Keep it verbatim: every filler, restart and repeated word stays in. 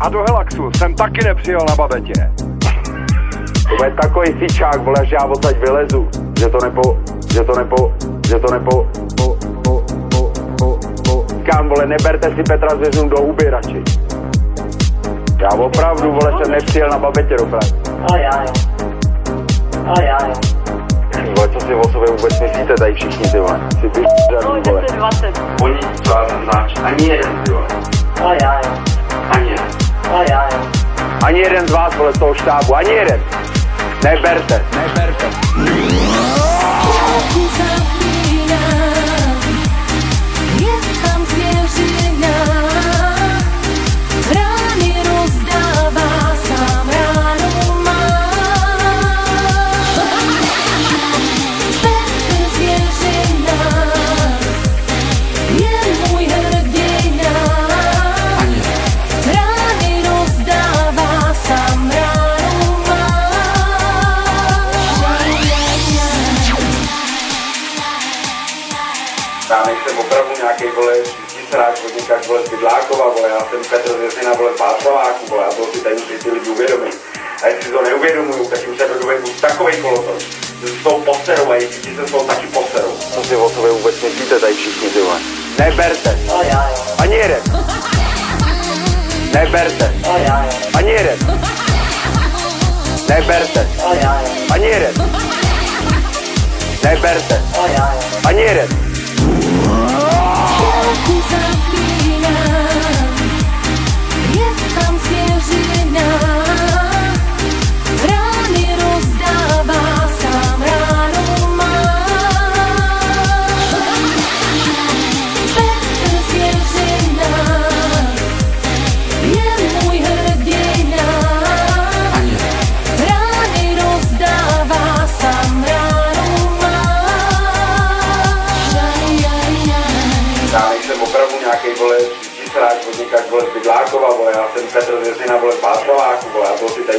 A do Helaxu jsem taky nepřijel na babetě. To bude takový fičák, vole, že já odsaď vylezu. Že to nepo, že to nepo, že to nepo, po, po, po, po, po. Říkám, vole, neberte si Petra Zvěřinu do huby radši. Já opravdu, vole, jsem nepřijel na babetě do Prahy. Ale já jo. Ale já jo. Vole, co si o sobě vůbec myslíte tady všichni, ty vole? Si ty No, vole. deset dvacet. Oni, co já jsem znáč, ani jeden, ty vole. Ale já jo. Ani jeden. Ale já jo. Ani jeden z vás, vole, z toho štábu, ani jeden. Neberte, neberte. Já nejsem opravdu nějaký, vole, sráč od někak, vole, z Bydlákova, vole, já jsem Petr Zvěřina, vole, z Václaváku, vole, a to si tady musí ty lidi uvědomit. A jestli to neuvědomují, tak už se dovedou buď takovej kolotoč, že se s tou poserou a jestli se s tou taky poserou. Co si o sobě vůbec myslíte tady všichni, ty vole? Neberte. Ale já jo. Ani jeden. Neberte. Ale já jo. Ani jeden. Neberte. Ale já jo. Ani jeden. Neberte. Ale já jo. Ani jeden. Já nejsem opravdu nějaký, vole, sráč od někak, vole, z Bydlákova, vole, já jsem Petr Zvěřina, vole, z Václaváku, vole, a to si tady